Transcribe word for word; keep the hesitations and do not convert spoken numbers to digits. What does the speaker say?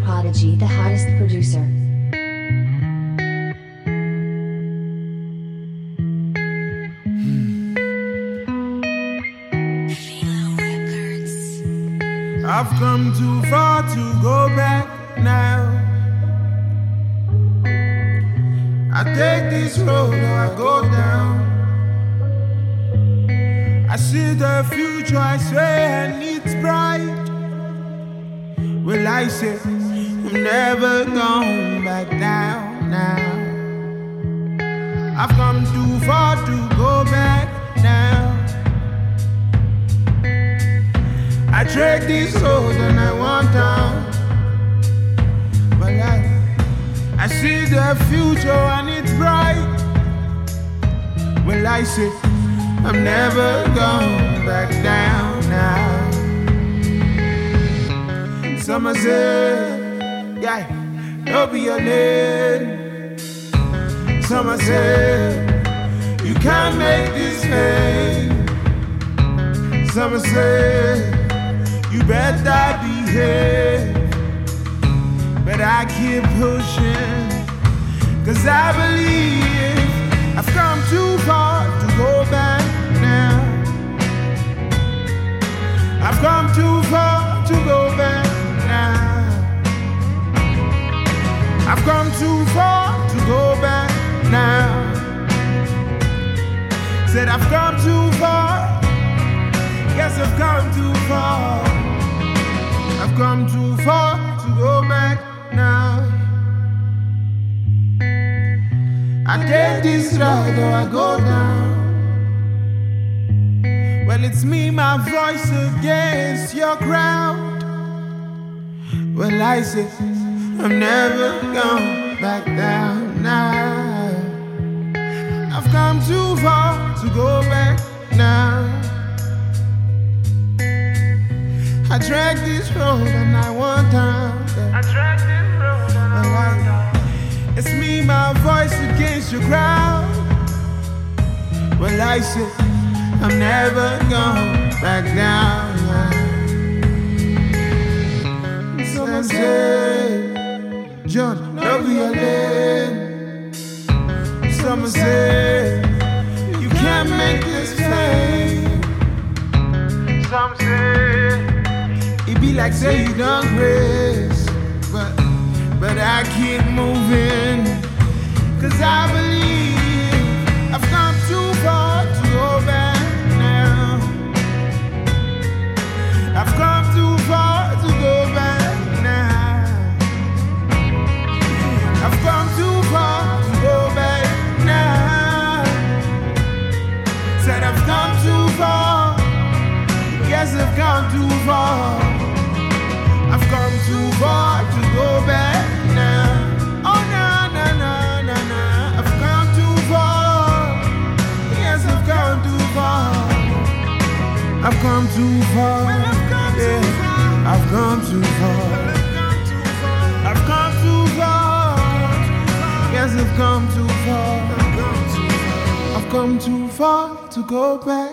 Prodigy, the hottest producer. I've come too far to go back now. I take this road or I go down. I see the future, I swear, and it's bright. Well, I say I'm never going back down now. I've come too far to go back now. I tread this road and I want down. But I, I see the future and it's bright. Well, I say I'm never going back down now. Some say, yeah, don't be a lane. Some say, you can't make this fame. Some say, you better behave. But I keep pushing, cause I believe I've come too far to go back now. I've come too far to go back now. I've come too far to go back now. Said I've come too far. Yes, I've come too far. I've come too far to go back now. I take this ride or I go down. Well, it's me, my voice against your crowd. Well, I say I'm never going back down now. I've come too far to go back now. I drag this road and I want down. I drag this road and I want down. It's me, my voice against your crowd. Well, I say I'm never going back down. Some say, John, don't be a lane. Some say, you can't make this fame. Some say, it be like say you done grace, but but I keep moving, cause I believe I've come too far to go back now. I've come too far to go back now. I've come too far to go back now. Said I've come too far. Yes, I've come too far. I've come too far to go back now. Oh, no, no, no, no, no. I've come too far. Yes, I've come too far. I've come too far. Yeah, I've come too far. I've come too far. Yes, I've come too far. I've come too far to go back.